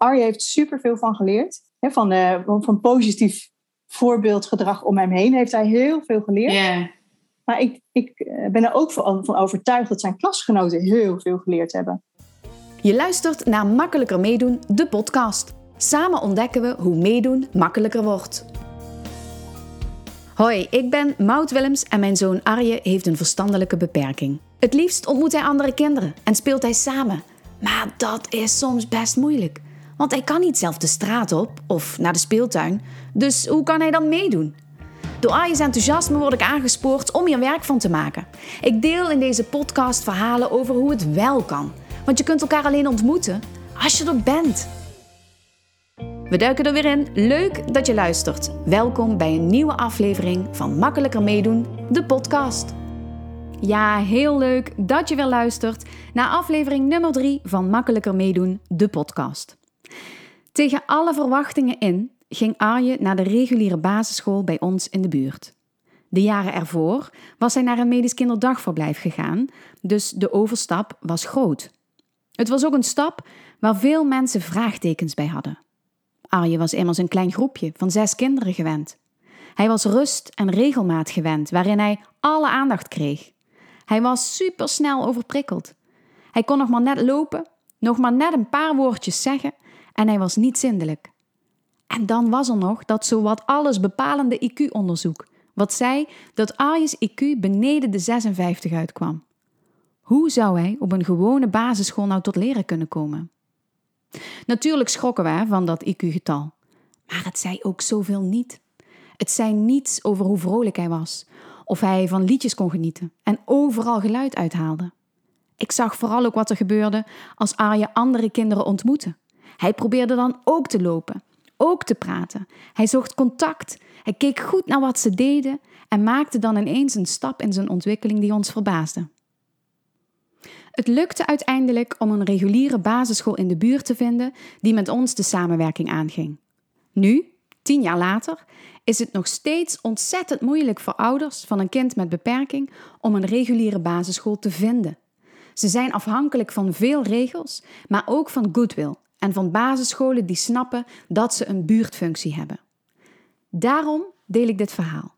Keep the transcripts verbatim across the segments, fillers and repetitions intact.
Arje heeft superveel van geleerd. Hè, van, uh, van positief voorbeeldgedrag om hem heen heeft hij heel veel geleerd. Yeah. Maar ik, ik ben er ook van, van overtuigd dat zijn klasgenoten heel veel geleerd hebben. Je luistert naar Makkelijker Meedoen, de podcast. Samen ontdekken we hoe meedoen makkelijker wordt. Hoi, ik ben Maud Willems en mijn zoon Arje heeft een verstandelijke beperking. Het liefst ontmoet hij andere kinderen en speelt hij samen. Maar dat is soms best moeilijk. Want hij kan niet zelf de straat op of naar de speeltuin. Dus hoe kan hij dan meedoen? Door Arje's enthousiasme word ik aangespoord om hier werk van te maken. Ik deel in deze podcast verhalen over hoe het wel kan. Want je kunt elkaar alleen ontmoeten als je er bent. We duiken er weer in. Leuk dat je luistert. Welkom bij een nieuwe aflevering van Makkelijker Meedoen, de podcast. Ja, heel leuk dat je weer luistert naar aflevering nummer drie van Makkelijker Meedoen, de podcast. Tegen alle verwachtingen in ging Arje naar de reguliere basisschool bij ons in de buurt. De jaren ervoor was hij naar een medisch kinderdagverblijf gegaan, dus de overstap was groot. Het was ook een stap waar veel mensen vraagtekens bij hadden. Arje was immers een klein groepje van zes kinderen gewend. Hij was rust en regelmaat gewend, waarin hij alle aandacht kreeg. Hij was supersnel overprikkeld. Hij kon nog maar net lopen, nog maar net een paar woordjes zeggen en hij was niet zindelijk. En dan was er nog dat zowat alles bepalende I Q-onderzoek, wat zei dat Arje's I Q beneden de zesenvijftig uitkwam. Hoe zou hij op een gewone basisschool nou tot leren kunnen komen? Natuurlijk schrokken we van dat I Q-getal. Maar het zei ook zoveel niet. Het zei niets over hoe vrolijk hij was, of hij van liedjes kon genieten en overal geluid uithaalde. Ik zag vooral ook wat er gebeurde als Arje andere kinderen ontmoette. Hij probeerde dan ook te lopen, ook te praten. Hij zocht contact, hij keek goed naar wat ze deden en maakte dan ineens een stap in zijn ontwikkeling die ons verbaasde. Het lukte uiteindelijk om een reguliere basisschool in de buurt te vinden die met ons de samenwerking aanging. Nu, tien jaar later, is het nog steeds ontzettend moeilijk voor ouders van een kind met beperking om een reguliere basisschool te vinden. Ze zijn afhankelijk van veel regels, maar ook van goodwill en van basisscholen die snappen dat ze een buurtfunctie hebben. Daarom deel ik dit verhaal.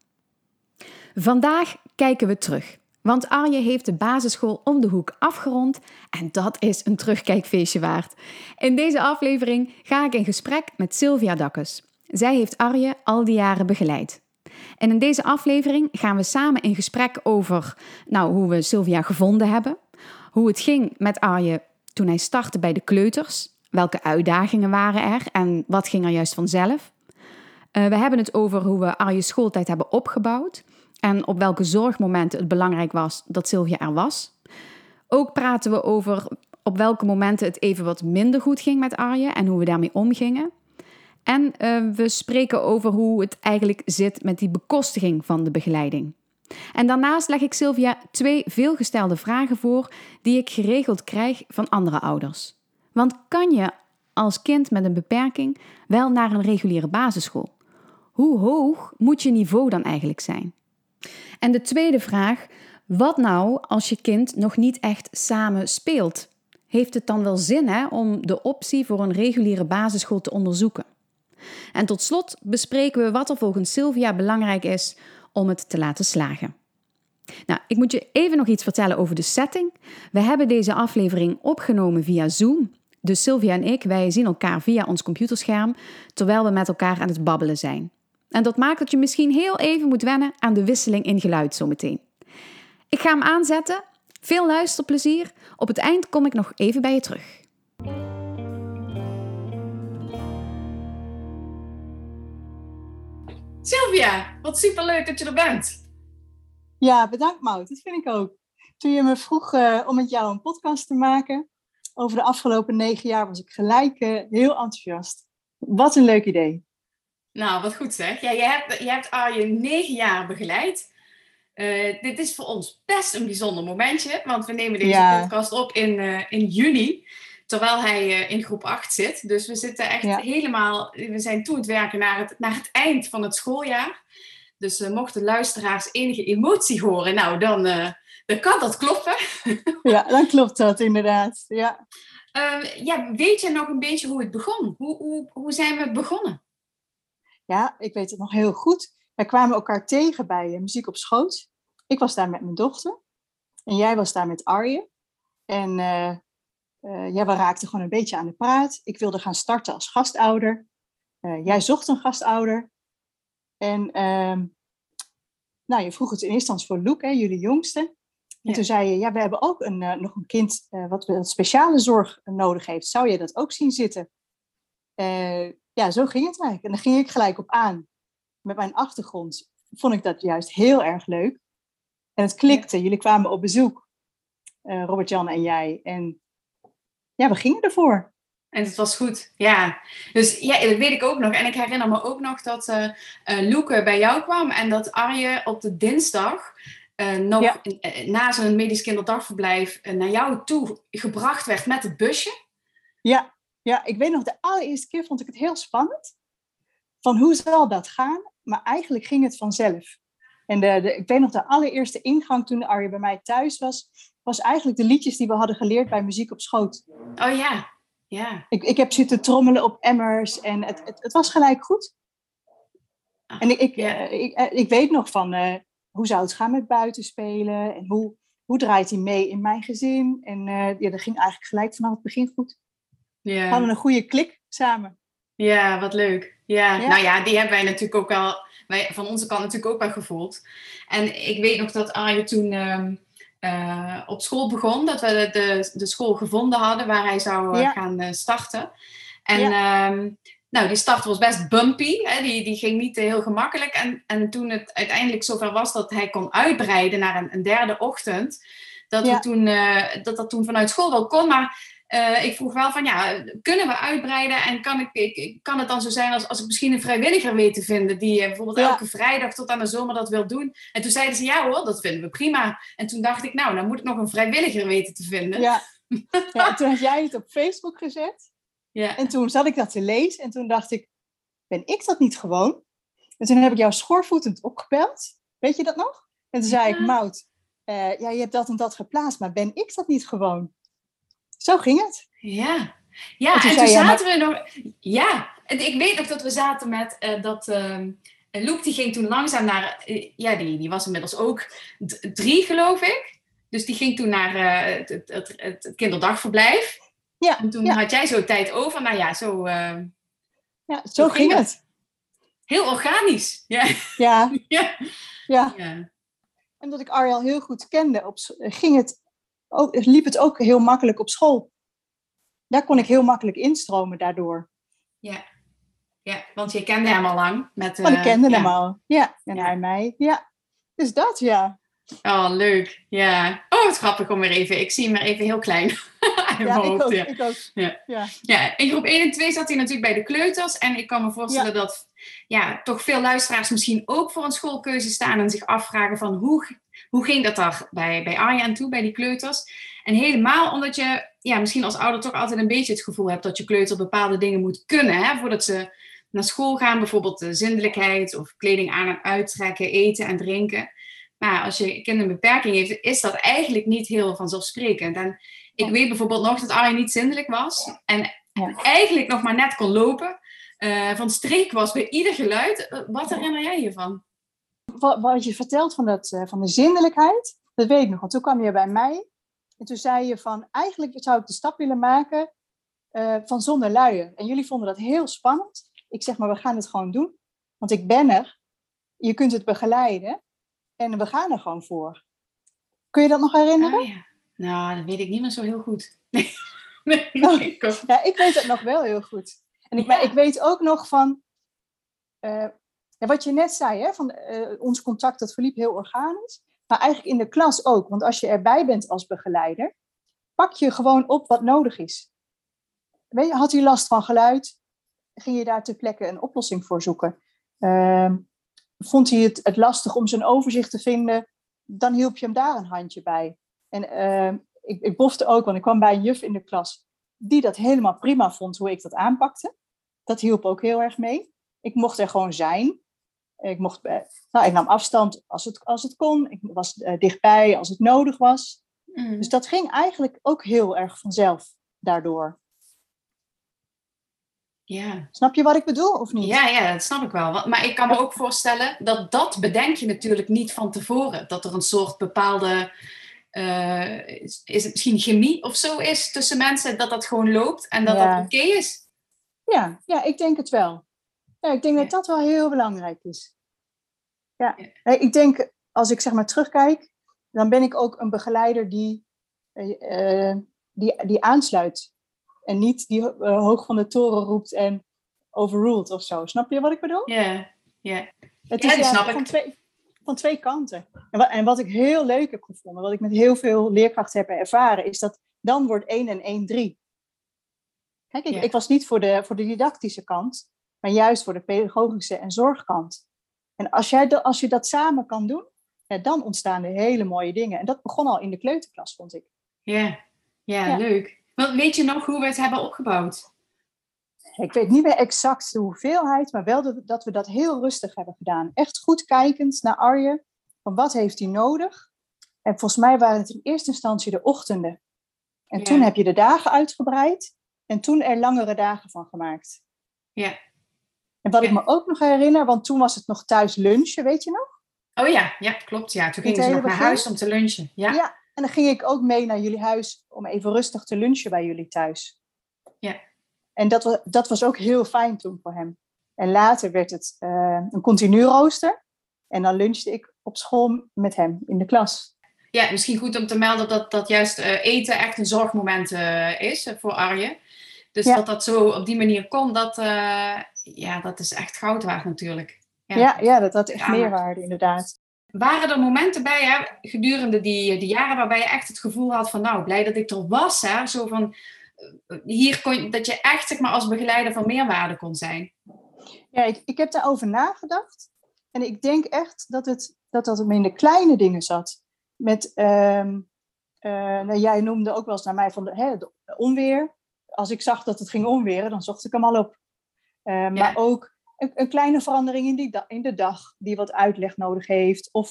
Vandaag kijken we terug. Want Arje heeft de basisschool om de hoek afgerond en dat is een terugkijkfeestje waard. In deze aflevering ga ik in gesprek met Sylvia Dakkes. Zij heeft Arje al die jaren begeleid. En in deze aflevering gaan we samen in gesprek over nou, hoe we Sylvia gevonden hebben. Hoe het ging met Arje toen hij startte bij de kleuters. Welke uitdagingen waren er en wat ging er juist vanzelf. Uh, we hebben het over hoe we Arje's schooltijd hebben opgebouwd. En op welke zorgmomenten het belangrijk was dat Sylvia er was. Ook praten we over op welke momenten het even wat minder goed ging met Arje en hoe we daarmee omgingen. En uh, we spreken over hoe het eigenlijk zit met die bekostiging van de begeleiding. En daarnaast leg ik Sylvia twee veelgestelde vragen voor die ik geregeld krijg van andere ouders. Want kan je als kind met een beperking wel naar een reguliere basisschool? Hoe hoog moet je niveau dan eigenlijk zijn? En de tweede vraag, wat nou als je kind nog niet echt samen speelt? Heeft het dan wel zin hè, om de optie voor een reguliere basisschool te onderzoeken? En tot slot bespreken we wat er volgens Sylvia belangrijk is om het te laten slagen. Nou, ik moet je even nog iets vertellen over de setting. We hebben deze aflevering opgenomen via Zoom. Dus Sylvia en ik, wij zien elkaar via ons computerscherm, terwijl we met elkaar aan het babbelen zijn. En dat maakt dat je misschien heel even moet wennen aan de wisseling in geluid zometeen. Ik ga hem aanzetten. Veel luisterplezier. Op het eind kom ik nog even bij je terug. Sylvia, wat superleuk dat je er bent. Ja, bedankt Maud. Dat vind ik ook. Toen je me vroeg uh, om met jou een podcast te maken over de afgelopen negen jaar was ik gelijk uh, heel enthousiast. Wat een leuk idee. Nou, wat goed zeg. Ja, je hebt, je hebt Arje negen jaar begeleid. Uh, dit is voor ons best een bijzonder momentje, want we nemen deze ja. podcast op in, uh, in juni, terwijl hij uh, in groep acht zit. Dus we zitten echt ja. helemaal, we zijn toe het werken naar het, naar het eind van het schooljaar. Dus uh, mochten luisteraars enige emotie horen, nou dan, uh, dan kan dat kloppen. Ja, dan klopt dat inderdaad. Ja. uh, ja, weet je nog een beetje hoe het begon? Hoe, hoe, hoe zijn we begonnen? Ja, ik weet het nog heel goed. Wij kwamen elkaar tegen bij uh, Muziek op Schoot. Ik was daar met mijn dochter. En jij was daar met Arje. En uh, uh, ja, we raakten gewoon een beetje aan de praat. Ik wilde gaan starten als gastouder. Uh, jij zocht een gastouder. En uh, nou, je vroeg het in eerste instantie voor Loek, hè, jullie jongste. En ja. Toen zei je, ja, we hebben ook een, uh, nog een kind uh, wat een speciale zorg nodig heeft. Zou je dat ook zien zitten? Uh, ja, zo ging het eigenlijk. En daar ging ik gelijk op aan. Met mijn achtergrond vond ik dat juist heel erg leuk. En het klikte. Ja. Jullie kwamen op bezoek. Uh, Robert-Jan en jij. En ja, we gingen ervoor. En het was goed, ja. Dus ja, dat weet ik ook nog. En ik herinner me ook nog dat uh, uh, Loeke bij jou kwam. En dat Arje op de dinsdag uh, nog ja. uh, na zijn medisch kinderdagverblijf uh, naar jou toe gebracht werd met het busje. Ja. Ja, ik weet nog, de allereerste keer vond ik het heel spannend. Van hoe zal dat gaan? Maar eigenlijk ging het vanzelf. En de, de, ik weet nog, de allereerste ingang toen Arje bij mij thuis was, was eigenlijk de liedjes die we hadden geleerd bij Muziek op Schoot. Oh ja, ja. Ik, ik heb zitten trommelen op emmers en het, het, het was gelijk goed. Ah, en ik, ik, ja. uh, ik, uh, ik weet nog van, uh, hoe zou het gaan met buitenspelen? En hoe, hoe draait hij mee in mijn gezin? En uh, ja, dat ging eigenlijk gelijk vanaf het begin goed. Ja. We hadden een goede klik samen. Ja, wat leuk. Ja. ja, nou ja, die hebben wij natuurlijk ook wel, wij, van onze kant natuurlijk ook wel gevoeld. En ik weet nog dat Arje toen uh, uh, op school begon, dat we de, de, de school gevonden hadden waar hij zou uh, ja. gaan uh, starten. En ja. uh, nou, die start was best bumpy, hè? Die, die ging niet uh, heel gemakkelijk. En, en toen het uiteindelijk zover was dat hij kon uitbreiden naar een, een derde ochtend, dat, ja. we toen, uh, dat dat toen vanuit school wel kon, maar Uh, ik vroeg wel van, ja, kunnen we uitbreiden? En kan, ik, ik, kan het dan zo zijn als, als ik misschien een vrijwilliger weet te vinden die uh, bijvoorbeeld ja. elke vrijdag tot aan de zomer dat wil doen? En toen zeiden ze, ja hoor, dat vinden we prima. En toen dacht ik, nou, dan moet ik nog een vrijwilliger weten te vinden. Ja, ja en toen had jij het op Facebook gezet. Ja. En toen zat ik dat te lezen en toen dacht ik, ben ik dat niet gewoon? En toen heb ik jou schoorvoetend opgebeld. Weet je dat nog? En toen zei ja. ik, Maud, uh, ja, je hebt dat en dat geplaatst, maar ben ik dat niet gewoon? Zo ging het. Ja, ja en toen, en toen zaten maar... we nog... Ja, en ik weet nog dat we zaten met uh, dat... Uh, Loek die ging toen langzaam naar... Uh, ja, die, die was inmiddels ook d- drie, geloof ik. Dus die ging toen naar uh, het, het, het, het kinderdagverblijf. Ja. En toen ja. had jij zo tijd over. Nou ja, zo... Uh, ja, zo, zo ging, ging het. het. Heel organisch. Ja. Ja. ja. ja. ja. En omdat ik Arje al heel goed kende, op, ging het... Ook, liep het ook heel makkelijk op school. Daar kon ik heel makkelijk instromen daardoor. Ja, ja want je kende hem al lang. Met, uh, want ik kende ja. hem al, ja. En ja. hij mij, ja. Dus dat, ja. Oh, leuk. Ja. Oh, wat grappig om weer even. Ik zie hem maar even heel klein. ja, hoofd, ik ook, ja. ik ook. Ja. Ja. ja, in groep één en twee zat hij natuurlijk bij de kleuters. En ik kan me voorstellen ja. dat ja, toch veel luisteraars misschien ook voor een schoolkeuze staan en zich afvragen van hoe... Hoe ging dat daar bij, bij Arje aan toe, bij die kleuters? En helemaal omdat je ja, misschien als ouder toch altijd een beetje het gevoel hebt dat je kleuter bepaalde dingen moet kunnen. Hè, voordat ze naar school gaan, bijvoorbeeld de zindelijkheid of kleding aan en uittrekken, eten en drinken. Maar als je kind een beperking heeft, is dat eigenlijk niet heel vanzelfsprekend. En ik weet bijvoorbeeld nog dat Arje niet zindelijk was en ja. eigenlijk nog maar net kon lopen. Uh, van streek was bij ieder geluid. Wat herinner jij je van? Wat, wat je vertelt van, dat, uh, van de zindelijkheid, dat weet ik nog. Want toen kwam je bij mij en toen zei je van, eigenlijk zou ik de stap willen maken uh, van zonder luier. En jullie vonden dat heel spannend. Ik zeg maar, we gaan het gewoon doen. Want ik ben er. Je kunt het begeleiden. En we gaan er gewoon voor. Kun je dat nog herinneren? Oh, ja. Nou, dat weet ik niet meer zo heel goed. nee, oh, ik ja, ik weet het nog wel heel goed. En ik, ja. maar ik weet ook nog van... Uh, Ja, wat je net zei, hè, van uh, ons contact, dat verliep heel organisch. Maar eigenlijk in de klas ook. Want als je erbij bent als begeleider, pak je gewoon op wat nodig is. Weet je, had hij last van geluid? Ging je daar ter plekke een oplossing voor zoeken? Uh, vond hij het, het lastig om zijn overzicht te vinden? Dan hielp je hem daar een handje bij. En uh, ik, ik bofte ook, want ik kwam bij een juf in de klas die dat helemaal prima vond, hoe ik dat aanpakte. Dat hielp ook heel erg mee. Ik mocht er gewoon zijn. Ik, mocht, nou, ik nam afstand als het, als het kon. Ik was uh, dichtbij als het nodig was. Mm. Dus dat ging eigenlijk ook heel erg vanzelf. daardoor. Ja. Snap je wat ik bedoel, of niet? Ja, ja, dat snap ik wel. Maar ik kan me ook voorstellen dat dat bedenk je natuurlijk niet van tevoren. Dat er een soort bepaalde, uh, is, is het misschien chemie of zo is tussen mensen, dat dat gewoon loopt en dat Ja. dat oké is. Ja, ja, ik denk het wel. Ja, ik denk Ja. dat dat wel heel belangrijk is. Ja. Ja. Nee, ik denk, als ik zeg maar terugkijk, dan ben ik ook een begeleider die, uh, die, die aansluit. En niet die uh, hoog van de toren roept en overruled of zo. Snap je wat ik bedoel? Ja, ja. Het Ja, is die ja, snap van, ik. twee, van twee kanten. En wat, en wat ik heel leuk heb gevonden, wat ik met heel veel leerkrachten heb ervaren, is dat dan wordt één en één drie. Kijk, ik, Ja. ik was niet voor de, voor de didactische kant, maar juist voor de pedagogische en zorgkant. En als, jij de, als je dat samen kan doen, ja, dan ontstaan er hele mooie dingen. En dat begon al in de kleuterklas, vond ik. Ja, ja, Ja. leuk. Want weet je nog hoe we het hebben opgebouwd? Ik weet niet meer exact de hoeveelheid, maar wel dat, dat we dat heel rustig hebben gedaan. Echt goed kijkend naar Arje, van wat heeft hij nodig? En volgens mij waren het in eerste instantie de ochtenden. En Ja. toen heb je de dagen uitgebreid en toen er langere dagen van gemaakt. Ja. En wat Ja. ik me ook nog herinner, want toen was het nog thuis lunchen, weet je nog? Oh ja, ja, klopt. Ja. Toen Het gingen ze hele nog naar begin? huis om te lunchen. Ja. Ja, en dan ging ik ook mee naar jullie huis om even rustig te lunchen bij jullie thuis. Ja. En dat was, dat was ook heel fijn toen voor hem. En later werd het uh, een continu rooster. En dan lunchte ik op school met hem in de klas. Ja, misschien goed om te melden dat, dat juist uh, eten echt een zorgmoment uh, is uh, voor Arje. Dus ja. dat dat zo op die manier kon, dat, uh, ja, dat is echt goud waard natuurlijk. Ja, ja, ja dat had echt ja, meerwaarde inderdaad. Waren er momenten bij, hè, gedurende die, die jaren, waarbij je echt het gevoel had van, nou, blij dat ik er was, hè? Zo van, hier kon, dat je echt, zeg maar, als begeleider van meerwaarde kon zijn? Ja, ik, ik heb daarover nagedacht. En ik denk echt dat het, dat, dat het in de kleine dingen zat. Met, um, uh, nou, jij noemde ook wel eens naar mij van de, hè, de onweer. Als ik zag dat het ging onweren, dan zocht ik hem al op. Uh, ja. Maar ook een, een kleine verandering in, die, in de dag, die wat uitleg nodig heeft. Of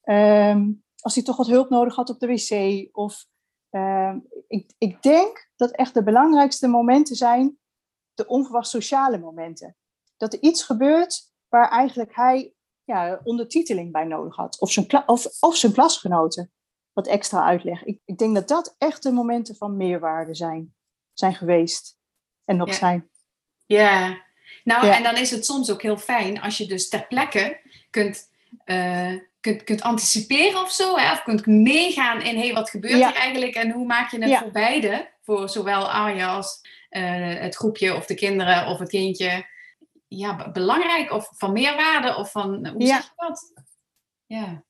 um, als hij toch wat hulp nodig had op de wc. Of uh, ik, ik denk dat echt de belangrijkste momenten zijn de onverwacht sociale momenten. Dat er iets gebeurt waar eigenlijk hij ja, ondertiteling bij nodig had. Of zijn, kla- of, of zijn klasgenoten wat extra uitleg. Ik, ik denk dat dat echt de momenten van meerwaarde zijn, zijn geweest. En nog ja. zijn. Ja, nou ja. En dan is het soms ook heel fijn als je dus ter plekke kunt, uh, kunt, kunt anticiperen of zo. Hè? Of kunt meegaan in, hé, hey, wat gebeurt ja. hier eigenlijk? En hoe maak je het ja. voor beide? Voor zowel Arje als uh, het groepje of de kinderen of het kindje. Ja, belangrijk of van meerwaarde of van, hoe ja. zeg je dat? Ja.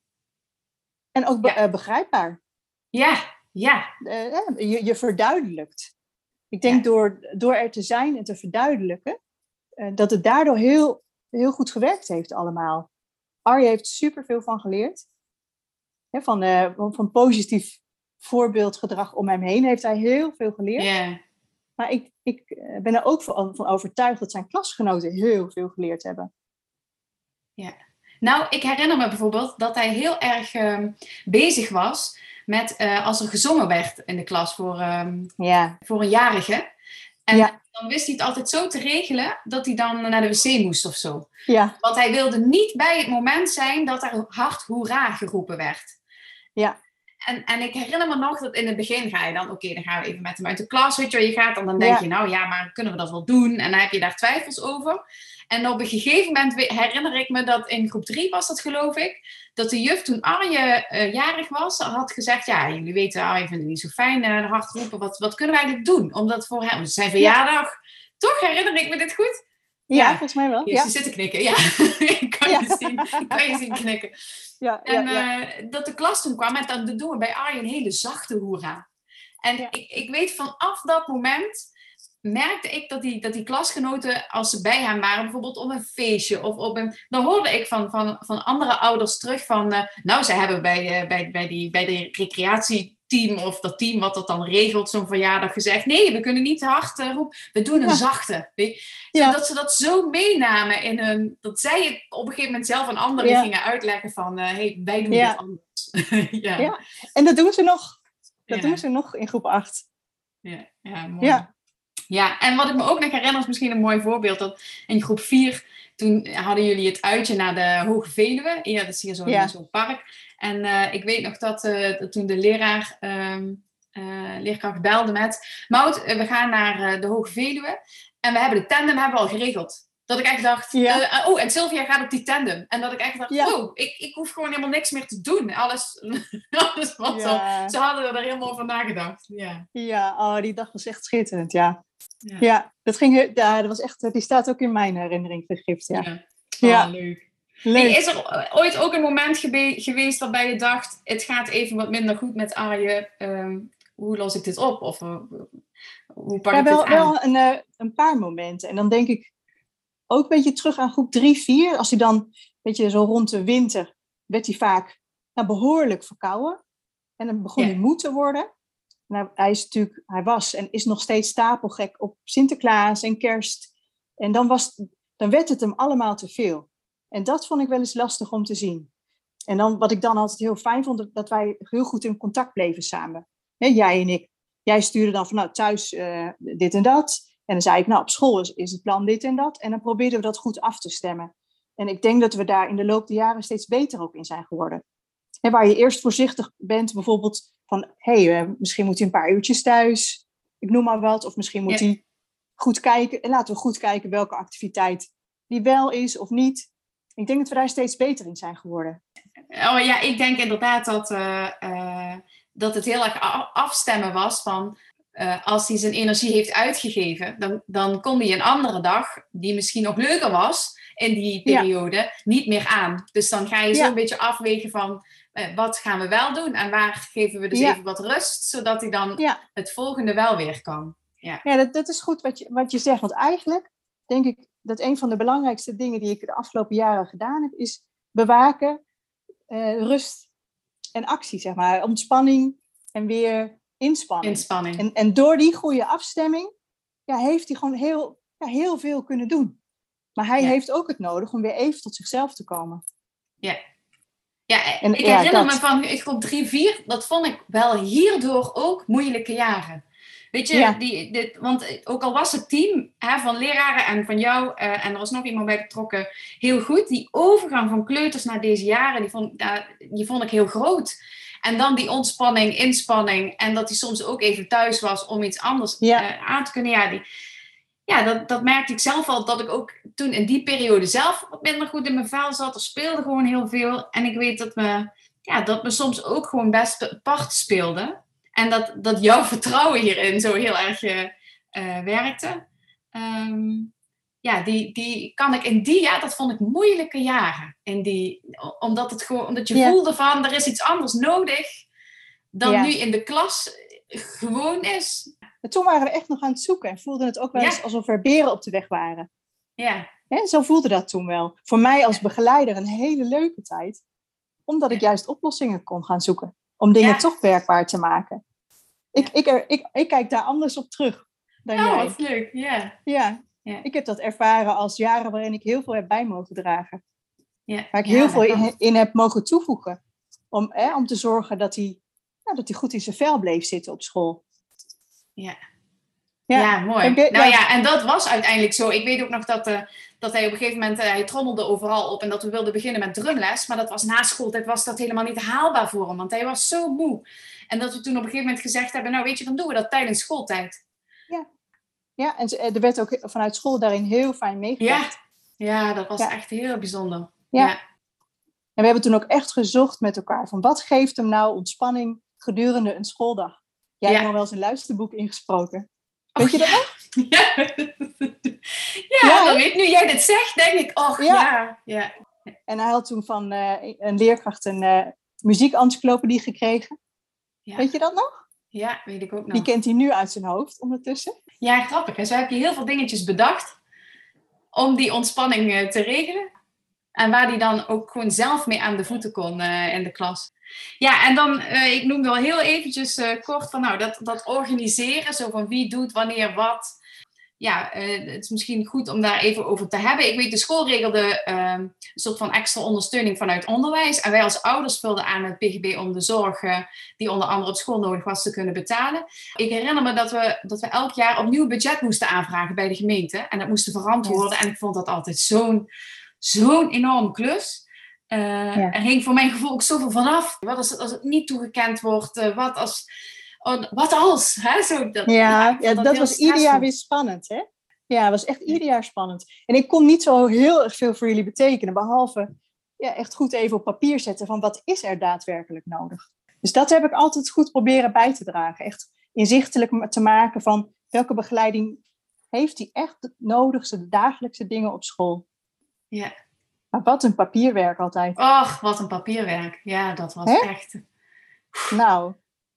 En ook be- ja. uh, begrijpbaar. Ja, ja. Uh, je, je verduidelijkt. Ik denk ja. door, door er te zijn en te verduidelijken, uh, dat het daardoor heel, heel goed gewerkt heeft allemaal. Arje heeft superveel van geleerd. He, van, uh, van positief voorbeeldgedrag om hem heen heeft hij heel veel geleerd. Ja. Maar ik, ik ben er ook van, van overtuigd dat zijn klasgenoten heel veel geleerd hebben. Ja. Nou, ik herinner me bijvoorbeeld dat hij heel erg uh, bezig was met uh, als er gezongen werd in de klas voor, um, ja. voor een jarige. En ja. dan wist hij het altijd zo te regelen dat hij dan naar de wc moest of zo. Ja. Want hij wilde niet bij het moment zijn dat er hard hoera geroepen werd. Ja. En, en ik herinner me nog dat in het begin ga je dan, oké, okay, dan gaan we even met hem uit de klas, weet je wel, je gaat en dan denk ja. je, nou ja, maar kunnen we dat wel doen? En dan heb je daar twijfels over. En op een gegeven moment herinner ik me dat in groep drie was dat, geloof ik, dat de juf toen Arje uh, jarig was, had gezegd, ja, jullie weten, Arje vindt het niet zo fijn, uh, hard roepen, wat, wat kunnen wij eigenlijk doen? Omdat voor hem, zijn verjaardag, ja. toch herinner ik me dit goed? Ja, ja, volgens mij wel. Ja, ja. Ze zitten knikken, ja. ik kan, ja. je zien, ik kan je zien knikken. Ja, en ja, ja. Uh, dat de klas toen kwam en dan doen we bij Arje een hele zachte hoera. En ja. ik, ik weet vanaf dat moment merkte ik dat die, dat die klasgenoten, als ze bij hem waren, bijvoorbeeld op een feestje of op een, dan hoorde ik van, van, van andere ouders terug van, uh, nou, ze hebben bij, uh, bij, bij, die, bij de recreatieteam of dat team wat dat dan regelt, zo'n verjaardag, gezegd, nee, we kunnen niet te hard uh, roepen, we doen een ja. zachte. Weet? Ja. Zodat ze dat zo meenamen in hun, dat zij het op een gegeven moment zelf aan anderen ja. gingen uitleggen van, hé, uh, hey, wij doen ja. dit anders. ja. ja, en dat doen ze nog. Dat ja. doen ze nog in groep acht. Ja, ja, mooi. Ja. Ja, en wat ik me ook nog herinner is misschien een mooi voorbeeld. Dat in groep vier, toen hadden jullie het uitje naar de Hoge Veluwe. Ja, dat is hier zo'n, Ja. zo'n park. En uh, ik weet nog dat, uh, dat toen de leraar, um, uh, leerkracht belde met... Maud, uh, we gaan naar uh, de Hoge Veluwe. En we hebben de tandem hebben we al geregeld. Dat ik echt dacht, Ja. uh, oh, en Sylvia gaat op die tandem. En dat ik echt dacht, Ja. oh, ik, ik hoef gewoon helemaal niks meer te doen. Alles, alles wat Ja. al. Ze hadden er helemaal over nagedacht. Ja, Ja, oh, die dag was echt schitterend, ja. Ja, ja, dat ging, ja, dat was echt, die staat ook in mijn herinnering vergift, ja. ja. Ja. Oh, leuk. Leuk. Hey, is er ooit ook een moment gebe- geweest waarbij je dacht, het gaat even wat minder goed met Arje, um, hoe los ik dit op? Of uh, hoe pak ja, ik wel, dit aan? wel een, uh, een paar momenten. En dan denk ik ook een beetje terug aan groep drie, vier. Als hij dan, een beetje zo rond de winter, werd hij vaak nou, behoorlijk verkouden. En dan begon Ja. hij moe te worden. Nou, hij, is natuurlijk, hij was en is nog steeds stapelgek op Sinterklaas en Kerst. En dan, was, dan werd het hem allemaal te veel. En dat vond ik wel eens lastig om te zien. En dan, wat ik dan altijd heel fijn vond, dat wij heel goed in contact bleven samen. He, jij en ik. Jij stuurde dan van nou, thuis uh, dit en dat. En dan zei ik, nou op school is, is het plan dit en dat. En dan probeerden we dat goed af te stemmen. En ik denk dat we daar in de loop der jaren steeds beter ook in zijn geworden. He, waar je eerst voorzichtig bent, bijvoorbeeld van... hé, hey, uh, misschien moet hij een paar uurtjes thuis. Ik noem maar wat. Of misschien moet ja. hij goed kijken. En laten we goed kijken welke activiteit die wel is of niet. Ik denk dat we daar steeds beter in zijn geworden. Oh ja, ik denk inderdaad dat, uh, uh, dat het heel erg afstemmen was van... Uh, als hij zijn energie heeft uitgegeven, dan, dan kon hij een andere dag, die misschien nog leuker was in die periode, ja. niet meer aan. Dus dan ga je zo ja. een beetje afwegen van, uh, wat gaan we wel doen en waar geven we dus ja. even wat rust, zodat hij dan ja. het volgende wel weer kan. Ja, ja dat, dat is goed wat je, wat je zegt, want eigenlijk denk ik dat een van de belangrijkste dingen die ik de afgelopen jaren gedaan heb, is bewaken, uh, rust en actie, zeg maar, ontspanning en weer inspanning. inspanning. En, en door die goede afstemming ja, heeft hij gewoon heel, ja, heel veel kunnen doen. Maar hij ja. heeft ook het nodig om weer even tot zichzelf te komen. Ja, ja en, ik ja, herinner dat. me van groep drie, vier, dat vond ik wel hierdoor ook moeilijke jaren. Weet je, ja. die, dit, want ook al was het team hè, van leraren en van jou, uh, en er was nog iemand bij betrokken, heel goed. Die overgang van kleuters naar deze jaren, die vond, uh, die vond ik heel groot. En dan die ontspanning, inspanning. En dat hij soms ook even thuis was om iets anders ja. uh, aan te kunnen. Ja, die, ja dat, dat merkte ik zelf al. Dat ik ook toen in die periode zelf wat minder goed in mijn vel zat. Er speelde gewoon heel veel. En ik weet dat me, ja, dat me soms ook gewoon best apart speelde. En dat, dat jouw vertrouwen hierin zo heel erg uh, werkte. Um, ja, die, die kan ik in die jaar, dat vond ik moeilijke jaren. In die, omdat, het gewoon, omdat je ja. voelde van, er is iets anders nodig dan ja. nu in de klas gewoon is. Maar toen waren we echt nog aan het zoeken en voelden het ook wel eens ja. alsof er beren op de weg waren. Ja. He, zo voelde dat toen wel. Voor mij als begeleider een hele leuke tijd. Omdat ik ja. juist oplossingen kon gaan zoeken. Om dingen ja. toch werkbaar te maken. Ik, ja. ik, er, ik, ik kijk daar anders op terug dan oh, jij. Wat leuk, ja. Ja. Ja. Ik heb dat ervaren als jaren waarin ik heel veel heb bij mogen dragen. Ja. Waar ik ja, heel veel in, in heb mogen toevoegen. Om, hè, om te zorgen dat hij, nou, dat hij goed in zijn vel bleef zitten op school. Ja, ja, ja mooi. Je, nou ja. ja, en dat was uiteindelijk zo. Ik weet ook nog dat, uh, dat hij op een gegeven moment, uh, hij trommelde overal op. En dat we wilden beginnen met drumles. Maar dat was na schooltijd was dat helemaal niet haalbaar voor hem. Want hij was zo moe. En dat we toen op een gegeven moment gezegd hebben, nou weet je, dan doen we dat tijdens schooltijd. Ja. Ja, en er werd ook vanuit school daarin heel fijn meegewerkt. Ja, ja dat was ja. echt heel bijzonder. Ja. ja. En we hebben toen ook echt gezocht met elkaar. Van wat geeft hem nou ontspanning gedurende een schooldag? Jij ja. hebt nog wel eens een luisterboek ingesproken. Weet oh, je dat ja. nog? Ja, ja, ja dan weet nu jij dit zegt, denk ik. Och, ja. ja. ja. En hij had toen van uh, een leerkracht een uh, muziekencyclopedie gekregen. Ja. Weet je dat nog? Ja, weet ik ook nog. Die kent hij nu uit zijn hoofd ondertussen. Ja, grappig. En zo heb je heel veel dingetjes bedacht om die ontspanning uh, te regelen. En waar hij dan ook gewoon zelf mee aan de voeten kon uh, in de klas. Ja, en dan, uh, ik noemde al heel eventjes uh, kort van nou, dat, dat organiseren. Zo van wie doet wanneer wat. ja, uh, het is misschien goed om daar even over te hebben. Ik weet, de school regelde uh, een soort van extra ondersteuning vanuit onderwijs. En wij als ouders vulden aan met P G B om de zorg uh, die onder andere op school nodig was te kunnen betalen. Ik herinner me dat we, dat we elk jaar opnieuw budget moesten aanvragen bij de gemeente. En dat moesten verantwoorden. Ja. En ik vond dat altijd zo'n, zo'n enorme klus. Uh, ja. Er hing voor mijn gevoel ook zoveel vanaf. Wat als, als het niet toegekend wordt? Uh, wat als... Oh, wat als? Hè? Zo, dat, ja, ja, ja, dat, dat was ieder jaar weer spannend. Hè? Ja, het was echt ieder jaar spannend. En ik kon niet zo heel erg veel voor jullie betekenen. Behalve ja, echt goed even op papier zetten van wat is er daadwerkelijk nodig. Dus dat heb ik altijd goed proberen bij te dragen. Echt inzichtelijk te maken van welke begeleiding heeft die echt het nodigste, de dagelijkse dingen op school. Ja. Maar wat een papierwerk altijd. Och, wat een papierwerk. Ja, dat was Hè? echt... Nou...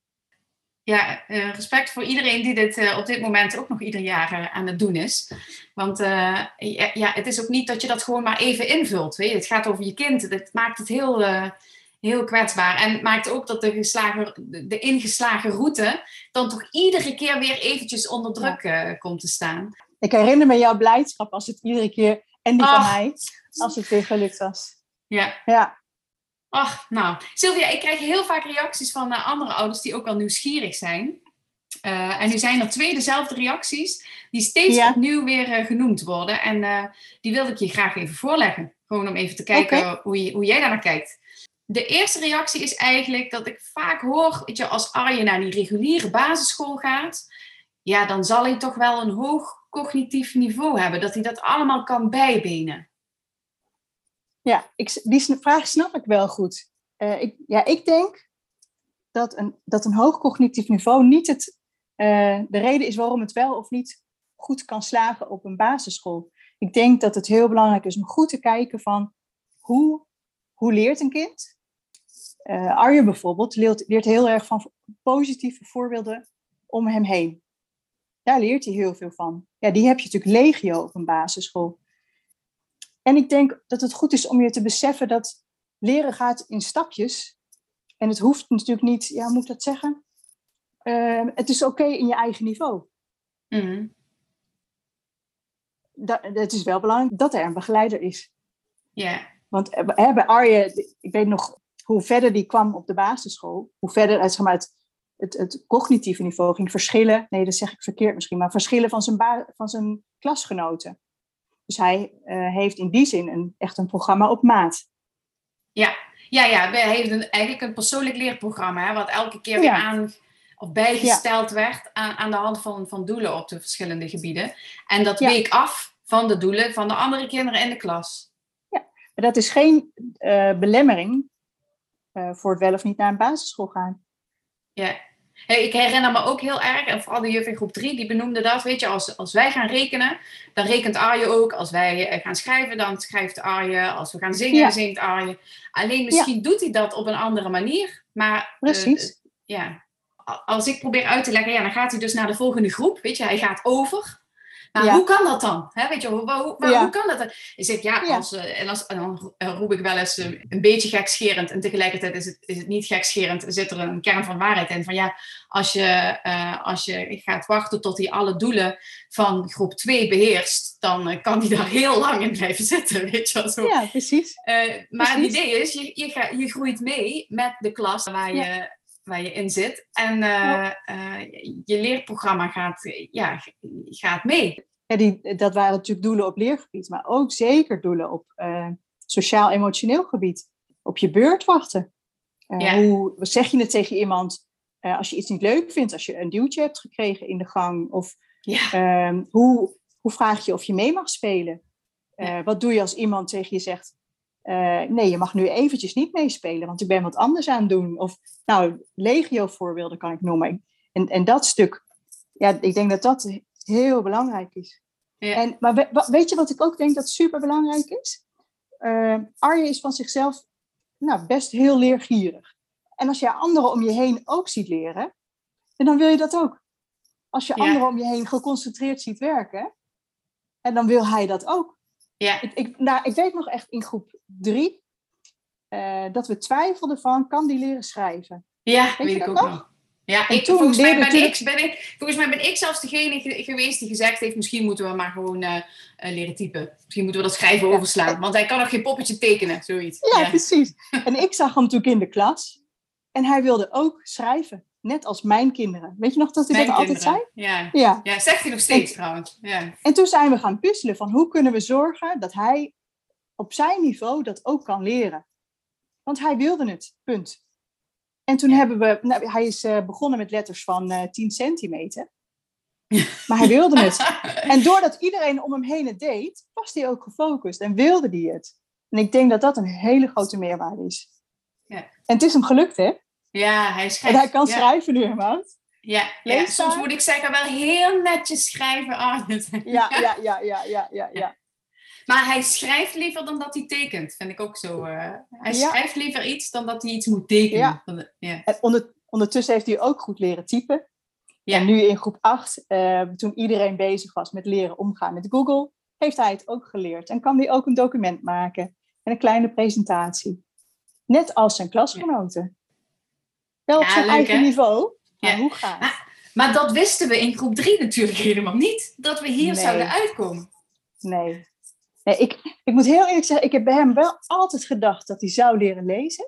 Ja, uh, respect voor iedereen die dit uh, op dit moment ook nog ieder jaar uh, aan het doen is. Want uh, ja, ja, het is ook niet dat je dat gewoon maar even invult. Weet je? Het gaat over je kind. Het maakt het heel, uh, heel kwetsbaar. En het maakt ook dat de, geslagen, de ingeslagen route dan toch iedere keer weer eventjes onder druk uh, komt te staan. Ik herinner me jouw blijdschap als het iedere keer, en die van Ach. mij, als het weer gelukt was. Ja. Ja. Ach, nou, Sylvia, ik krijg heel vaak reacties van uh, andere ouders die ook wel nieuwsgierig zijn. Uh, en nu zijn er twee dezelfde reacties die steeds ja. opnieuw weer uh, genoemd worden. En uh, die wilde ik je graag even voorleggen. Gewoon om even te kijken okay. hoe, je, hoe jij daar naar kijkt. De eerste reactie is eigenlijk dat ik vaak hoor, weet je, als Arje naar die reguliere basisschool gaat, ja, dan zal hij toch wel een hoog cognitief niveau hebben. Dat hij dat allemaal kan bijbenen. Ja, ik, die vraag snap ik wel goed. Uh, ik, ja, ik denk dat een, dat een hoog cognitief niveau niet het, uh, de reden is waarom het wel of niet goed kan slagen op een basisschool. Ik denk dat het heel belangrijk is om goed te kijken van hoe, hoe leert een kind. Uh, Arje bijvoorbeeld leert, leert heel erg van positieve voorbeelden om hem heen. Daar leert hij heel veel van. Ja, die heb je natuurlijk legio op een basisschool. En ik denk dat het goed is om je te beseffen dat leren gaat in stapjes. En het hoeft natuurlijk niet, ja, hoe moet ik dat zeggen? Uh, het is oké okay in je eigen niveau. Mm. Dat, het is wel belangrijk dat er een begeleider is. Ja. Yeah. Want uh, bij Arje, ik weet nog hoe verder die kwam op de basisschool, hoe verder zeg maar, het, het, het cognitieve niveau ging verschillen. Nee, dat zeg ik verkeerd misschien, maar verschillen van zijn, ba- van zijn klasgenoten. Dus hij uh, heeft in die zin een, echt een programma op maat. Ja, ja, ja. Hij heeft een, eigenlijk een persoonlijk leerprogramma, hè, wat elke keer weer ja. aan of bijgesteld ja. werd aan, aan de hand van, van doelen op de verschillende gebieden. En dat ja. week af van de doelen van de andere kinderen in de klas. Ja, maar dat is geen uh, belemmering uh, voor het wel of niet naar een basisschool gaan. Ja. Hey, ik herinner me ook heel erg, en vooral de juf in groep drie, die benoemde dat, weet je, als, als wij gaan rekenen, dan rekent Arje ook. Als wij gaan schrijven, dan schrijft Arje. Als we gaan zingen, ja. zingt Arje. Alleen misschien ja. doet hij dat op een andere manier. Maar Precies. Uh, ja, als ik probeer uit te leggen, ja, dan gaat hij dus naar de volgende groep. Weet je, hij gaat over. Maar ja. hoe kan dat dan? He, weet je, hoe, hoe, maar, ja. hoe kan dat dan? Ik zeg, ja, als, ja. En, als, en dan roep ik wel eens uh, een beetje gekscherend. En tegelijkertijd is het, is het niet gekscherend. Er zit er een kern van waarheid in. Van ja, als je, uh, als je gaat wachten tot hij alle doelen van groep twee beheerst, dan uh, kan hij daar heel lang in blijven zitten. Weet je wel zo. Ja, precies. Uh, maar precies. het idee is, je, je, ga, je groeit mee met de klas waar je... Ja. waar je in zit. En uh, uh, je leerprogramma gaat, ja, gaat mee. Ja, die, dat waren natuurlijk doelen op leergebied, maar ook zeker doelen op uh, sociaal-emotioneel gebied. Op je beurt wachten. Uh, ja. Hoe zeg je het tegen iemand uh, als je iets niet leuk vindt, als je een duwtje hebt gekregen in de gang? Of ja. uh, hoe, hoe vraag je of je mee mag spelen? Uh, ja. Wat doe je als iemand tegen je zegt, Uh, nee, je mag nu eventjes niet meespelen, want ik ben wat anders aan het doen. Of, nou, legio voorbeelden kan ik noemen. En, en dat stuk, ja, ik denk dat dat heel belangrijk is. Ja. En, maar we, weet je wat ik ook denk dat super belangrijk is? Uh, Arje is van zichzelf nou, best heel leergierig. En als je anderen om je heen ook ziet leren, dan wil je dat ook. Als je ja. anderen om je heen geconcentreerd ziet werken, en dan wil hij dat ook. Ja. Ik, ik, nou, ik weet nog echt in groep drie uh, dat we twijfelden van, kan die leren schrijven? Ja, weet, weet ik ook nog. nog. Ja, ik, volgens, mij ben ik, ben ik, volgens mij ben ik zelfs degene ge- geweest die gezegd heeft, misschien moeten we maar gewoon uh, uh, leren typen. Misschien moeten we dat schrijven ja. overslaan, want hij kan nog geen poppetje tekenen, zoiets. Ja, ja. precies. En ik zag hem natuurlijk in de klas. En hij wilde ook schrijven, net als mijn kinderen. Weet je nog dat hij mijn dat kinderen. altijd zei? Ja. Ja. ja, zegt hij nog steeds en, trouwens. Ja. En toen zijn we gaan puzzelen van hoe kunnen we zorgen dat hij op zijn niveau dat ook kan leren. Want hij wilde het, punt. En toen ja. hebben we, nou, hij is uh, begonnen met letters van uh, tien centimeter. Maar hij wilde het. En doordat iedereen om hem heen het deed, was hij ook gefocust en wilde hij het. En ik denk dat dat een hele grote meerwaarde is. Ja. En het is hem gelukt, hè? Ja, hij schrijft. En hij kan ja. schrijven nu, Maud. Ja, ja, soms moet ik zeggen wel heel netjes schrijven. Oh, ja, ja, ja, ja, ja, ja, ja. Maar hij schrijft liever dan dat hij tekent, vind ik ook zo. Uh, hij ja. schrijft liever iets dan dat hij iets moet tekenen. Ja. Ja. En onder, ondertussen heeft hij ook goed leren typen. Ja. En nu in groep acht, uh, toen iedereen bezig was met leren omgaan met Google, heeft hij het ook geleerd. En kan hij ook een document maken en een kleine presentatie. Net als zijn klasgenoten. Wel op ja, zijn leuk, eigen hè? niveau. Maar ja. hoe gaat het? Maar, maar dat wisten we in groep drie natuurlijk helemaal niet. Dat we hier nee. zouden uitkomen. Nee. nee ik, ik moet heel eerlijk zeggen, ik heb bij hem wel altijd gedacht dat hij zou leren lezen.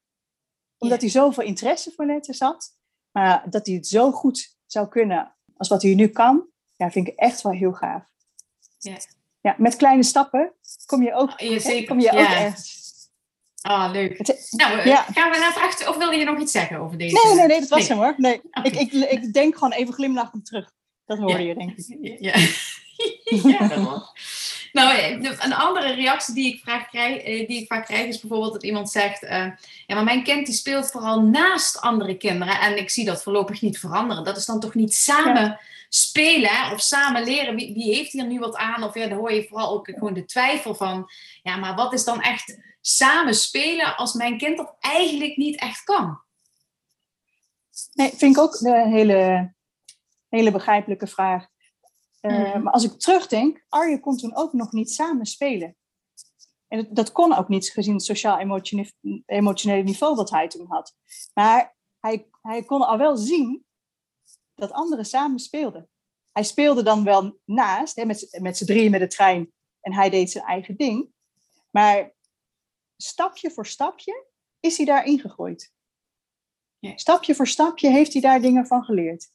Omdat ja. hij zoveel interesse voor letters had. Maar dat hij het zo goed zou kunnen als wat hij nu kan, ja, vind ik echt wel heel gaaf. Ja. Ja, met kleine stappen kom je ook, ja, zeker. Kom je ook ja. echt. Ah, leuk. Het, nou, ja. gaan we naar vraag, of wil je nog iets zeggen over deze? Nee, nee, nee, dat was nee. hem hoor. Nee. Okay. Ik, ik, ik denk gewoon even glimlachend terug. Dat hoorde ja. je, denk ik. Ja, ja dat was. Nou, een andere reactie die ik, vraag krijg, die ik vaak krijg is bijvoorbeeld dat iemand zegt... Uh, ja, maar mijn kind die speelt vooral naast andere kinderen en ik zie dat voorlopig niet veranderen. Dat is dan toch niet samen ja. spelen of samen leren? Wie, wie heeft hier nu wat aan? Of ja, dan hoor je vooral ook gewoon de twijfel van... Ja, maar wat is dan echt samen spelen als mijn kind dat eigenlijk niet echt kan? Nee, vind ik ook een hele, hele begrijpelijke vraag. Uh, mm. Maar als ik terugdenk, Arje kon toen ook nog niet samen spelen. En dat, dat kon ook niet, gezien het sociaal-emotionele niveau wat hij toen had. Maar hij, hij kon al wel zien dat anderen samen speelden. Hij speelde dan wel naast, hè, met, met z'n drieën met de trein. En hij deed zijn eigen ding. Maar stapje voor stapje is hij daar ingegooid. Ja. Stapje voor stapje heeft hij daar dingen van geleerd.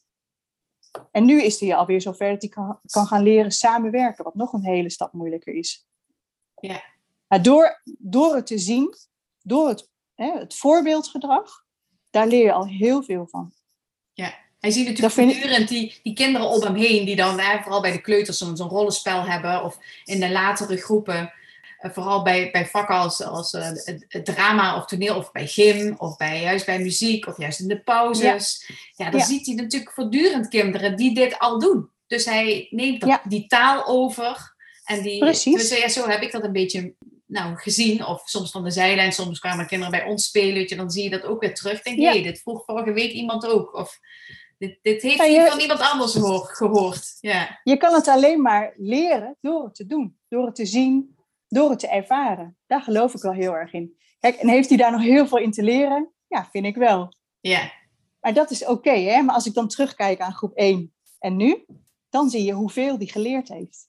En nu is hij alweer zover dat hij kan, kan gaan leren samenwerken, wat nog een hele stap moeilijker is. Ja. Maar door, door het te zien, door het, hè, het voorbeeldgedrag, daar leer je al heel veel van. Ja, hij ziet natuurlijk voortdurend die, die kinderen om hem heen, die dan hè, vooral bij de kleuters zo'n, zo'n rollenspel hebben, of in de latere groepen, uh, vooral bij, bij vakken als, als uh, het, het drama of toneel, of bij gym, of bij, juist bij muziek, of juist in de pauzes. Ja, ja dan ja. ziet hij natuurlijk voortdurend kinderen die dit al doen. Dus hij neemt dat, ja. die taal over. En die, Precies. Dus ja, zo heb ik dat een beetje nou, gezien. Of soms van de zijlijn, soms kwamen kinderen bij ons spelen. Weet je, dan zie je dat ook weer terug. Denk je, ja. hey, dit vroeg vorige week iemand ook. Of dit, dit heeft ja, je, van iemand anders gehoor, gehoord. Ja. Je kan het alleen maar leren door het te doen. Door het te zien, door het te ervaren. Daar geloof ik wel heel erg in. Kijk, en heeft hij daar nog heel veel in te leren? Ja, vind ik wel. Ja. Maar dat is oké, okay, hè? Maar als ik dan terugkijk aan groep één en nu, dan zie je hoeveel hij geleerd heeft.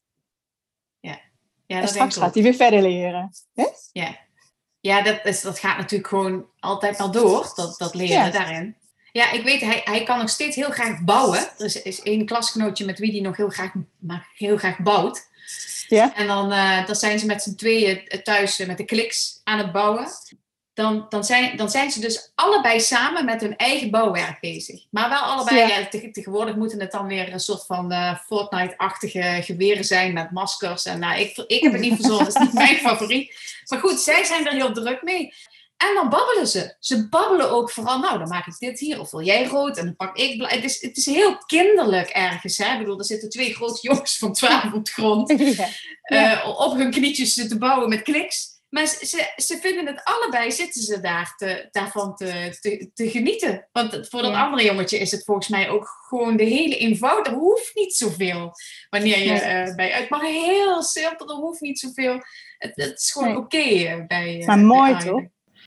Ja. Ja, en straks gaat hij weer verder leren. Hè? Ja, ja dat, is, dat gaat natuurlijk gewoon altijd maar door, dat, dat leren ja. daarin. Ja, ik weet, hij, hij kan nog steeds heel graag bouwen. Er is, is één klasgenootje met wie hij nog heel graag, maar heel graag bouwt. Ja. En dan, uh, dan zijn ze met z'n tweeën thuis uh, met de kliks aan het bouwen. Dan, dan, zijn, dan zijn ze dus allebei samen met hun eigen bouwwerk bezig. Maar wel allebei, ja. Ja, te, tegenwoordig moeten het dan weer een soort van uh, Fortnite-achtige geweren zijn met maskers. En nou, ik, ik heb het niet verzonnen, dat is niet mijn favoriet. Maar goed, zij zijn er heel druk mee. En dan babbelen ze. Ze babbelen ook vooral, nou, dan maak ik dit hier, of wil jij rood, en dan pak ik blauw. Het is, het is heel kinderlijk ergens, hè. Ik bedoel, er zitten twee grote jongens van twaalf op de grond. Ja. Ja. Uh, op hun knietjes te bouwen met kliks. Maar ze, ze vinden het allebei, zitten ze daar te, daarvan te, te, te genieten. Want voor dat ja. andere jongetje is het volgens mij ook gewoon de hele eenvoud. Er hoeft niet zoveel wanneer je nee. uh, bij... Het mag heel simpel, er hoeft niet zoveel. Het, het is gewoon nee. oké okay, uh, bij... Uh, maar mooi bij toch?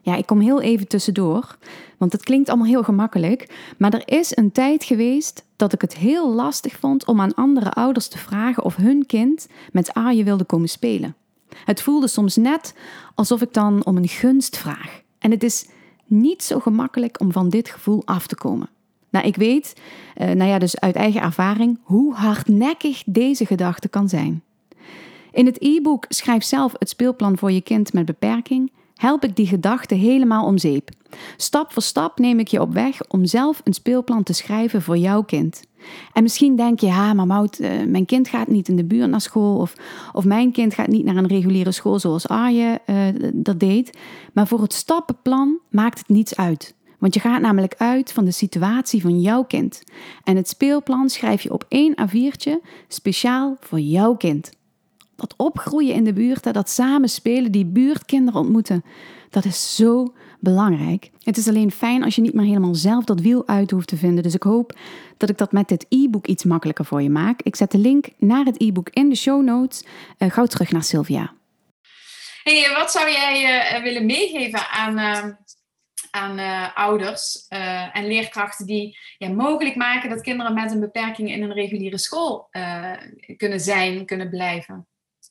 Ja, ik kom heel even tussendoor, want het klinkt allemaal heel gemakkelijk. Maar er is een tijd geweest dat ik het heel lastig vond om aan andere ouders te vragen of hun kind met Arje wilde komen spelen. Het voelde soms net alsof ik dan om een gunst vraag. En het is niet zo gemakkelijk om van dit gevoel af te komen. Nou, ik weet, eh, nou ja, dus uit eigen ervaring, hoe hardnekkig deze gedachte kan zijn. In het e-book Schrijf zelf het speelplan voor je kind met beperking help ik die gedachte helemaal om zeep. Stap voor stap neem ik je op weg om zelf een speelplan te schrijven voor jouw kind. En misschien denk je, ja, maar Maud, uh, mijn kind gaat niet in de buurt naar school of, of mijn kind gaat niet naar een reguliere school zoals Arje uh, dat deed. Maar voor het stappenplan maakt het niets uit. Want je gaat namelijk uit van de situatie van jouw kind. En het speelplan schrijf je op één A viertje speciaal voor jouw kind. Dat opgroeien in de buurt, dat samen spelen, die buurtkinderen ontmoeten, dat is zo belangrijk. Het is alleen fijn als je niet meer helemaal zelf dat wiel uit hoeft te vinden. Dus ik hoop dat ik dat met dit e-book iets makkelijker voor je maak. Ik zet de link naar het e-book in de show notes. Uh, gauw terug naar Sylvia. Hey, wat zou jij uh, willen meegeven aan, uh, aan uh, ouders uh, en leerkrachten die ja, mogelijk maken dat kinderen met een beperking in een reguliere school uh, kunnen zijn, kunnen blijven?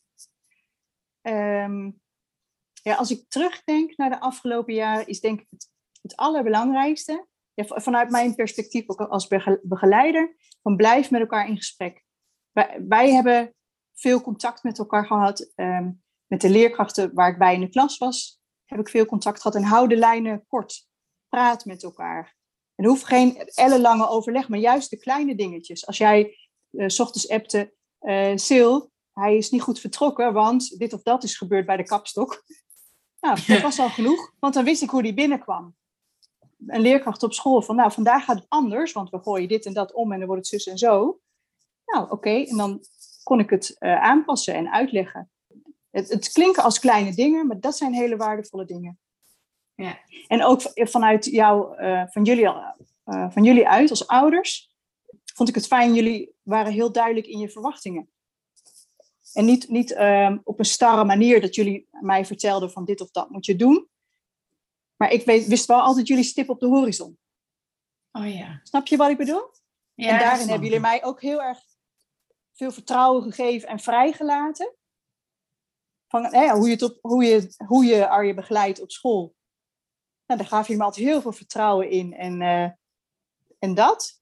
Um, ja, als ik terugdenk naar de afgelopen jaren, is denk ik het, het allerbelangrijkste, ja, vanuit mijn perspectief ook als begeleider, van blijf met elkaar in gesprek. Wij, wij hebben veel contact met elkaar gehad. Um, met de leerkrachten waar ik bij in de klas was, heb ik veel contact gehad en hou de lijnen kort. Praat met elkaar. En er hoeft geen ellenlange overleg, maar juist de kleine dingetjes. Als jij uh, 's ochtends appte, uh, Sil, hij is niet goed vertrokken, want dit of dat is gebeurd bij de kapstok. Nou, dat was al genoeg, want dan wist ik hoe die binnenkwam. Een leerkracht op school van, nou, vandaag gaat het anders, want we gooien dit en dat om en dan wordt het zus en zo. Nou, oké, okay, en dan kon ik het uh, aanpassen en uitleggen. Het, het klinken als kleine dingen, maar dat zijn hele waardevolle dingen. Ja. En ook vanuit jou, uh, van, jullie, uh, van jullie uit als ouders, vond ik het fijn, jullie waren heel duidelijk in je verwachtingen. En niet, niet um, op een starre manier dat jullie mij vertelden van dit of dat moet je doen. Maar ik weet, wist wel altijd jullie stip op de horizon. Oh ja. Snap je wat ik bedoel? Ja, en daarin hebben jullie mij ook heel erg veel vertrouwen gegeven en vrijgelaten. Van hè, hoe, je het op, hoe, je, hoe je Arje begeleidt op school. Nou, daar gaven jullie me altijd heel veel vertrouwen in. En, uh, en dat.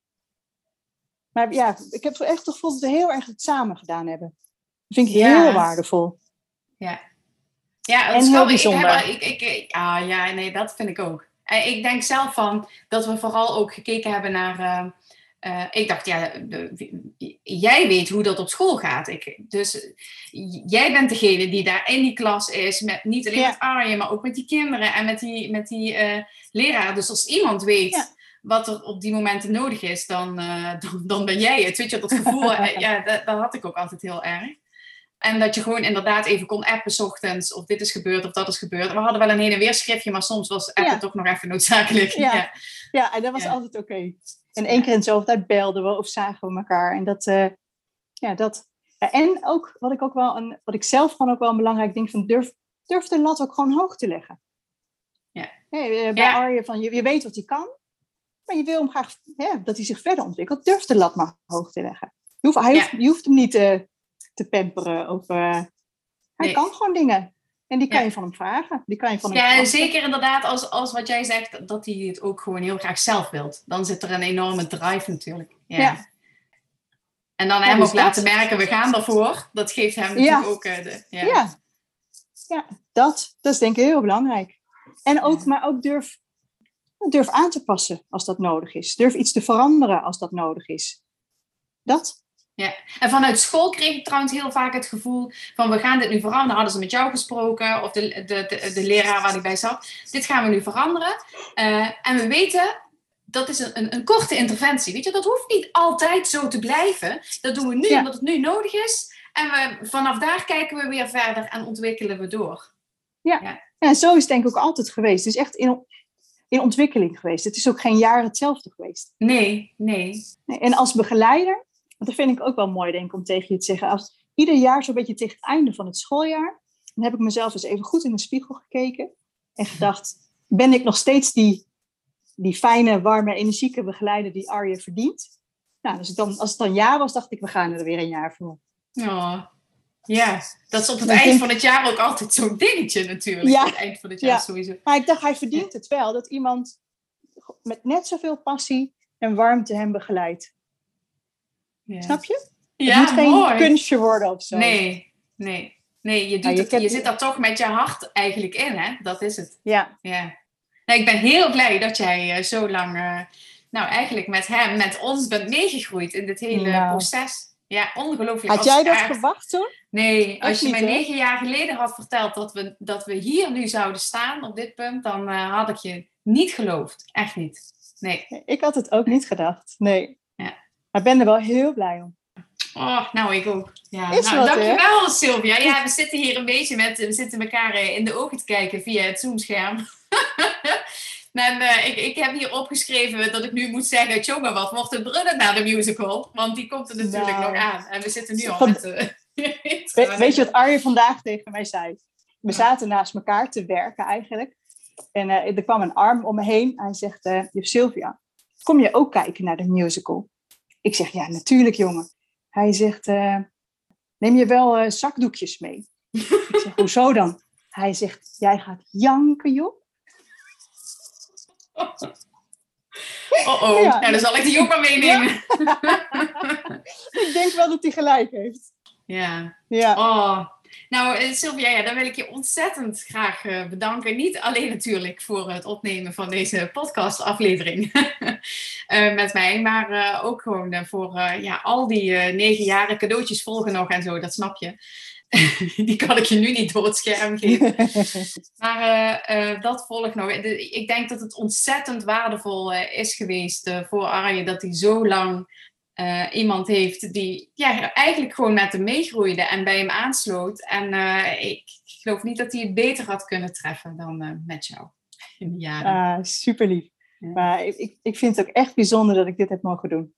Maar ja, ik heb echt het gevoel dat we heel erg het samen gedaan hebben. Dat vind ik ja. heel waardevol. Ja, ja en heel bijzonder. Ik, heb, ik, ik, ah, ja, nee, dat vind ik ook. Ik denk zelf van dat we vooral ook gekeken hebben naar... Uh, uh, ik dacht, ja, de, jij weet hoe dat op school gaat. Ik, dus jij bent degene die daar in die klas is. Met, niet alleen ja. met Arje, maar ook met die kinderen en met die, met die uh, leraar. Dus als iemand weet... Ja. wat er op die momenten nodig is, dan, uh, dan, dan ben jij het. Weet je, dat gevoel, ja, dat, dat had ik ook altijd heel erg. En dat je gewoon inderdaad even kon appen 's ochtends, of dit is gebeurd, of dat is gebeurd. We hadden wel een heen en weer schriftje, maar soms was appen ja. toch nog even noodzakelijk. Ja, ja. ja en dat was ja. altijd oké. Okay. En één keer in zoveel tijd belden we of zagen we elkaar. En dat, uh, ja, dat. Ja, en ook, wat ik ook wel, een, wat ik zelf gewoon ook wel een belangrijk ding van, durf, durf de lat ook gewoon hoog te leggen. Ja. Hey, bij ja. Arje, van, je, je weet wat hij kan. Maar je wil hem graag hè, dat hij zich verder ontwikkelt. Durf de lat maar hoog te leggen. Je hoeft, hij ja. hoeft, je hoeft hem niet uh, te pamperen. Of, uh, hij nee. kan gewoon dingen. En die kan ja. je van hem vragen. Die kan je van hem ja, vragen. Zeker inderdaad als, als wat jij zegt, dat hij het ook gewoon heel graag zelf wilt. Dan zit er een enorme drive natuurlijk. Ja. ja. En dan ja, hem dus ook dat... laten merken, we gaan ervoor. Dat geeft hem natuurlijk ja. ook... Uh, de, ja. Ja. ja, dat. Dat is denk ik heel belangrijk. En ook, ja. maar ook durf... Durf aan te passen als dat nodig is. Durf iets te veranderen als dat nodig is. Dat. Ja, en vanuit school kreeg ik trouwens heel vaak het gevoel van we gaan dit nu veranderen. Hadden ze met jou gesproken of de, de, de, de leraar waar ik bij zat. Dit gaan we nu veranderen. Uh, en we weten, dat is een, een, een korte interventie. Weet je, dat hoeft niet altijd zo te blijven. Dat doen we nu ja. omdat het nu nodig is. En we, vanaf daar kijken we weer verder en ontwikkelen we door. Ja, ja. ja zo is het denk ik ook altijd geweest. Het is echt in... in ontwikkeling geweest. Het is ook geen jaar hetzelfde geweest. Nee, nee. nee en als begeleider, want dat vind ik ook wel mooi denk ik om tegen je te zeggen, als ieder jaar zo'n beetje tegen het einde van het schooljaar, dan heb ik mezelf eens even goed in de spiegel gekeken. En gedacht, ben ik nog steeds die, die fijne, warme, energieke begeleider die Arje verdient? Nou, dus dan, als het dan ja was, dacht ik, we gaan er weer een jaar voor. Oh, ja, dat is op het eind denk... van het jaar ook altijd zo'n dingetje natuurlijk. Ja, op het eind van het jaar ja. sowieso. Maar ik dacht, hij verdient het wel. Dat iemand met net zoveel passie en warmte hem begeleidt. Ja. Snap je? Ja, het moet geen mooi. kunstje worden of zo. Nee, nee. Nee, je, doet ja, je, het, kent... je zit daar toch met je hart eigenlijk in, hè? Dat is het. Ja. ja. Nou, ik ben heel blij dat jij uh, zo lang, uh, nou eigenlijk met hem, met ons bent meegegroeid in dit hele nou. proces. Ja, ongelooflijk. Had jij dat echt... verwacht toen? Nee, als Echt je niet, mij hè? negen jaar geleden had verteld dat we, dat we hier nu zouden staan op dit punt, dan uh, had ik je niet geloofd. Echt niet. Nee. Ik had het ook niet gedacht. Nee. Ja. Maar ik ben er wel heel blij om. Oh, nou, ik ook. Ja. Is nou, wat, dankjewel, hè? Sylvia. Ja, we zitten hier een beetje met... We zitten elkaar in de ogen te kijken via het Zoom-scherm. en, uh, ik, ik heb hier opgeschreven dat ik nu moet zeggen... Jongen, wat wordt het brullen na de musical? Want die komt er natuurlijk nou, nog aan. En we zitten nu al van, met... Uh, We, weet je wat Arje vandaag tegen mij zei? We zaten naast elkaar te werken eigenlijk. En uh, er kwam een arm om me heen. Hij zegt, uh, juf Sylvia, kom je ook kijken naar de musical? Ik zeg, ja, natuurlijk, jongen. Hij zegt, uh, neem je wel uh, zakdoekjes mee? Ik zeg, hoezo dan? Hij zegt, jij gaat janken, joh. Oh-oh, ja. Nou, dan zal ik die ook maar meenemen. Ja. Ik denk wel dat hij gelijk heeft. Ja. ja. Oh. Nou, uh, Sylvia, ja, dan wil ik je ontzettend graag uh, bedanken. Niet alleen natuurlijk voor het opnemen van deze podcastaflevering uh, met mij, maar uh, ook gewoon uh, voor uh, ja, al die uh, negen jaren cadeautjes volgen nog en zo, dat snap je. Die kan ik je nu niet door het scherm geven. Maar uh, uh, dat volgt nog. Ik denk dat het ontzettend waardevol uh, is geweest uh, voor Arje dat hij zo lang uh, iemand heeft die ja, eigenlijk gewoon met hem meegroeide en bij hem aansloot. En uh, ik geloof niet dat hij het beter had kunnen treffen dan uh, met jou in de jaren. Ah, super lief. Ja. Maar ik, ik vind het ook echt bijzonder dat ik dit heb mogen doen.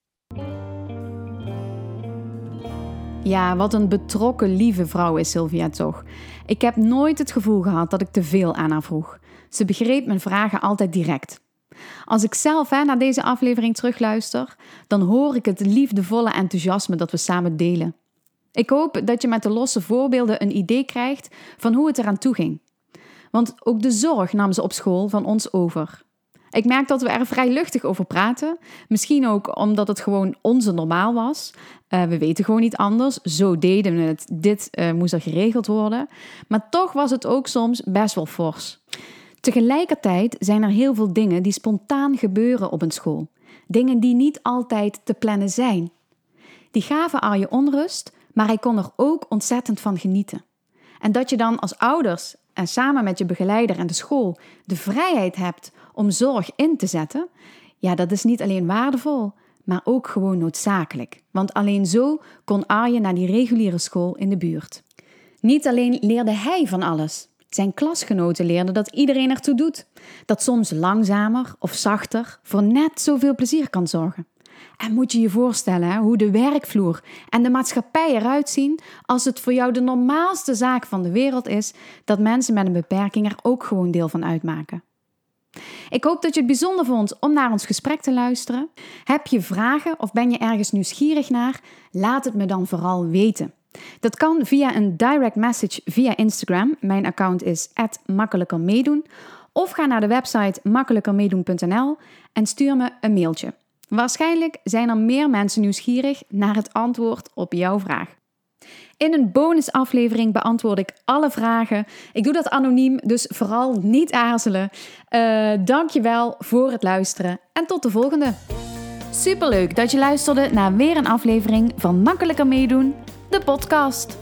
Ja, wat een betrokken, lieve vrouw is Sylvia toch. Ik heb nooit het gevoel gehad dat ik te veel aan haar vroeg. Ze begreep mijn vragen altijd direct. Als ik zelf hè, naar deze aflevering terugluister, dan hoor ik het liefdevolle enthousiasme dat we samen delen. Ik hoop dat je met de losse voorbeelden een idee krijgt van hoe het eraan toe ging. Want ook de zorg nam ze op school van ons over. Ik merk dat we er vrij luchtig over praten. Misschien ook omdat het gewoon onze normaal was. Uh, we weten gewoon niet anders. Zo deden we het. Dit uh, moest er geregeld worden. Maar toch was het ook soms best wel fors. Tegelijkertijd zijn er heel veel dingen die spontaan gebeuren op een school. Dingen die niet altijd te plannen zijn. Die gaven Arje onrust, maar hij kon er ook ontzettend van genieten. En dat je dan als ouders en samen met je begeleider en de school de vrijheid hebt om zorg in te zetten, ja, dat is niet alleen waardevol, maar ook gewoon noodzakelijk. Want alleen zo kon Arje naar die reguliere school in de buurt. Niet alleen leerde hij van alles. Zijn klasgenoten leerden dat iedereen ertoe doet. Dat soms langzamer of zachter voor net zoveel plezier kan zorgen. En moet je je voorstellen hè, hoe de werkvloer en de maatschappij eruit zien als het voor jou de normaalste zaak van de wereld is dat mensen met een beperking er ook gewoon deel van uitmaken. Ik hoop dat je het bijzonder vond om naar ons gesprek te luisteren. Heb je vragen of ben je ergens nieuwsgierig naar? Laat het me dan vooral weten. Dat kan via een direct message via Instagram. Mijn account is at makkelijkermeedoen. Of ga naar de website makkelijkermeedoen punt n l en stuur me een mailtje. Waarschijnlijk zijn er meer mensen nieuwsgierig naar het antwoord op jouw vraag. In een bonusaflevering beantwoord ik alle vragen. Ik doe dat anoniem, dus vooral niet aarzelen. Uh, dankjewel voor het luisteren en tot de volgende. Superleuk dat je luisterde naar weer een aflevering van Makkelijker Meedoen, de podcast.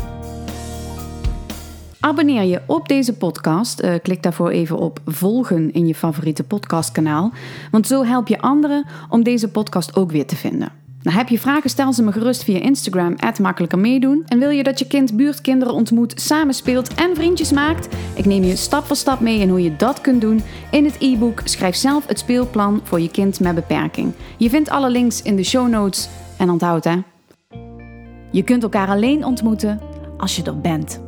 Abonneer je op deze podcast. Uh, klik daarvoor even op volgen in je favoriete podcastkanaal. Want zo help je anderen om deze podcast ook weer te vinden. Nou, heb je vragen, stel ze me gerust via Instagram, at makkelijkermeedoen. En wil je dat je kind buurtkinderen ontmoet, samenspeelt en vriendjes maakt? Ik neem je stap voor stap mee in hoe je dat kunt doen. In het e-book Schrijf zelf het speelplan voor je kind met beperking. Je vindt alle links in de show notes. En onthoud hè, je kunt elkaar alleen ontmoeten als je er bent.